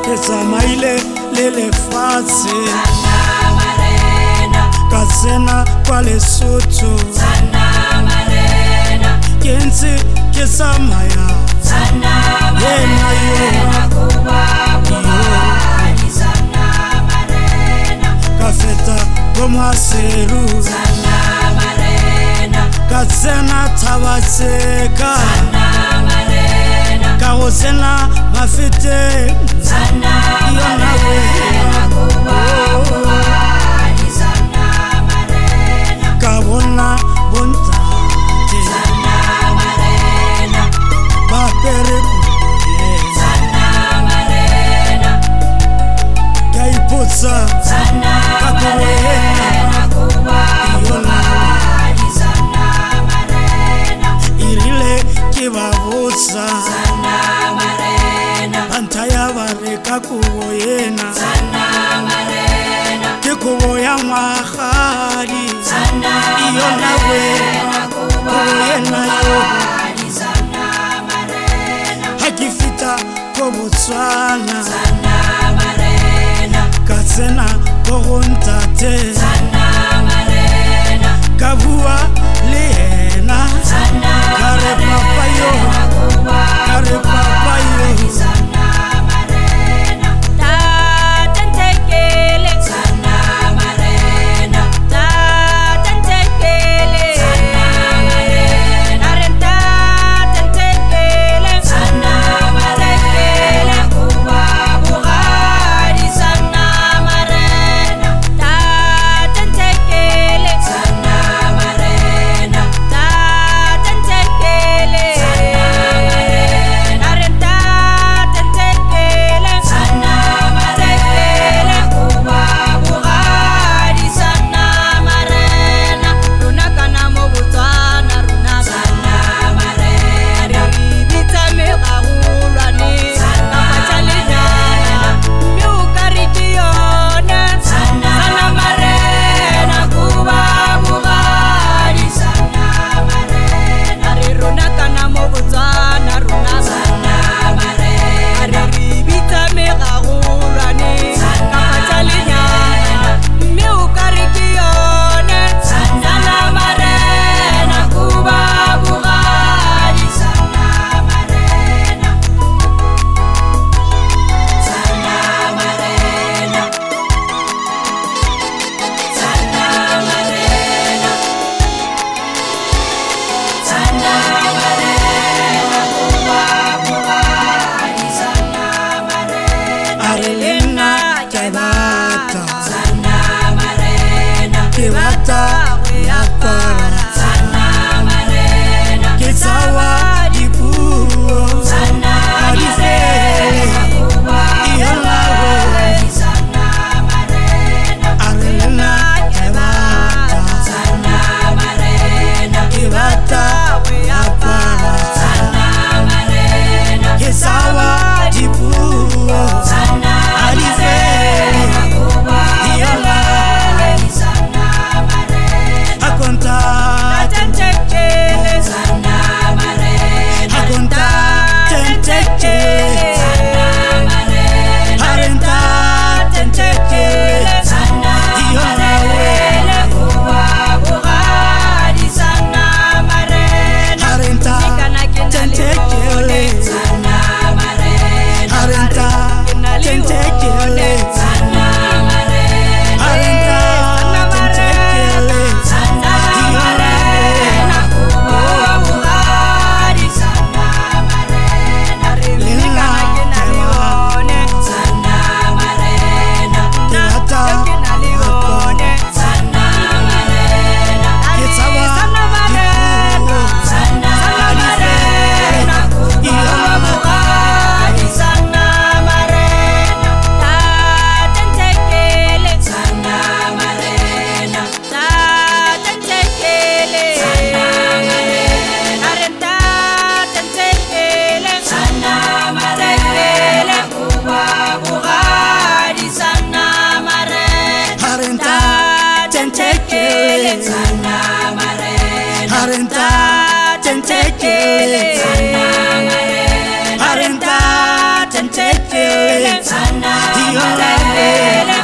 ke tsamaile le lefatshe ka tsena kwa Lesotho ke ntse ke tsamaya yena yo ka feta ko Maseru ka tsena Thaba Tseka ka go tsena Mafeteng yona ka bona bontate ba pere ka ipotsa ka koena yona irile ke ba botsa banta ya ba re ka koena ke kobo ya magadi yona koena yo ha ke fita ko Botswana ka tsena ko go ntate ka bua le yena ka re papa yo Arenta, Iyolale